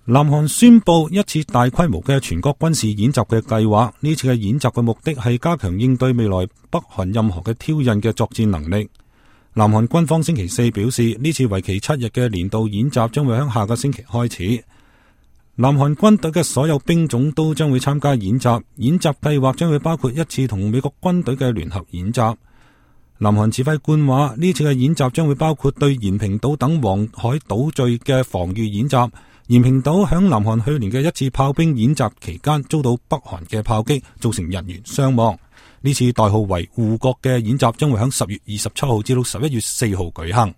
南韓宣布一次大規模嘅全國軍事演習嘅計劃，呢次嘅演習嘅目的係加強應對未來北韓任何嘅挑釁嘅作戰能力。南韓軍方星期四表示，呢次為期7日嘅年度演習將會喺下個星期開始。南韓軍隊嘅所有兵種都將會參加演習，演習計劃將會包括一次同美國軍隊嘅聯合演習。南韓指揮官話，呢次嘅演習將會包括對延坪島等黃海島嶼嘅防禦演習。延坪島響南韓去年嘅一次炮兵演習期間遭到北韓嘅炮擊，造成人員傷亡。呢次代號為護國嘅演習將會響10月27號至到11月4號舉行。